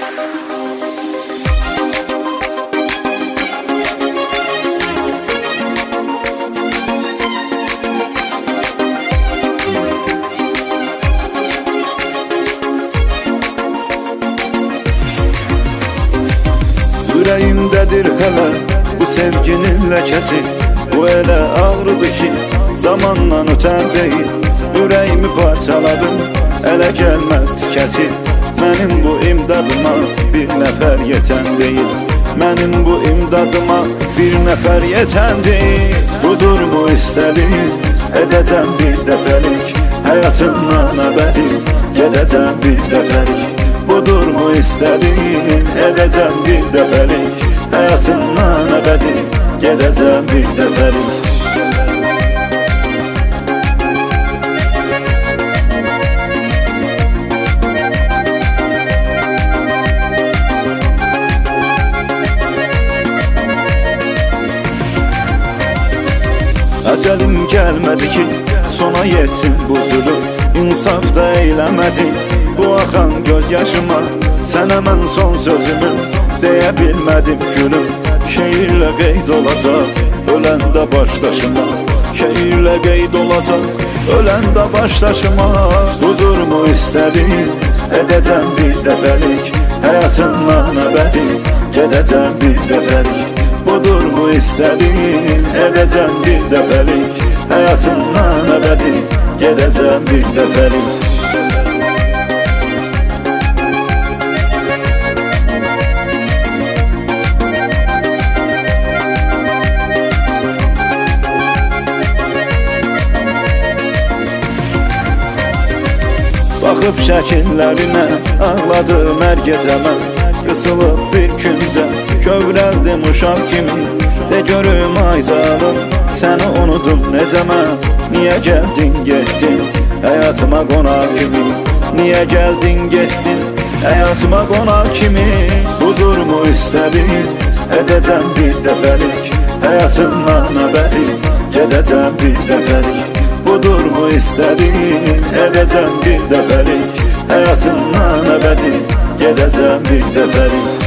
Ürəyimdədir hələ bu sevginin ləkəsi. Bu elə ağrıdır ki zamanla ötən deyil. Ürəyimi parçaladım, ələ gəlməz tikəsi. Mənim bu imdadıma bir nəfər yetən deyil. Mənim bu imdadıma bir nəfər yetən deyil. Budur bu istədiyin, edəcəm bir dəfəlik. Həyatımdan əbədi, gedəcəm bir dəfəlik. Budur mu istədiyin, edəcəm bir dəfəlik. Həyatımdan əbədi, gedəcəm bir dəfəlik. Əcəlim gəlmədi ki sona yetsin bu zülüm. İnsaf da eyləmədi bu axan göz yaşıma. Sənə mən son sözümü deyə bilmədim gülüm. Şeirlə qeyd olacaq öləndə başdaşıma. Şeirlə qeyd olacaq öləndə başdaşıma. Budur mu istədiyin, edəcəm bir dəfəlik. Həyatımdan əbədi, gedəcəm bir dəfəlik. Budur mu istədiyin, edəcəm bir dəfəlik. Həyatımdan əbədi, gedəcəm bir dəfəlik. Baxıb şəkillərinə ağladım hər gecə mən. Qısılıb bir küncə kövrəldim uşaq kimi. De görüm ay zalım, səni unudum necə mən. Niyə gəldin getdin həyatıma qonaq kimi. Niyə gəldin getdin həyatıma qonaq kimi. Budur mu istədiyin, edəcəm bir dəfəlik. Həyatımdan əbədi, gedəcəm bir dəfəlik. Budur mu istədiyin, edəcəm bir dəfəlik. Həyatımdan əbədi, gedəcəm bir dəfəlik.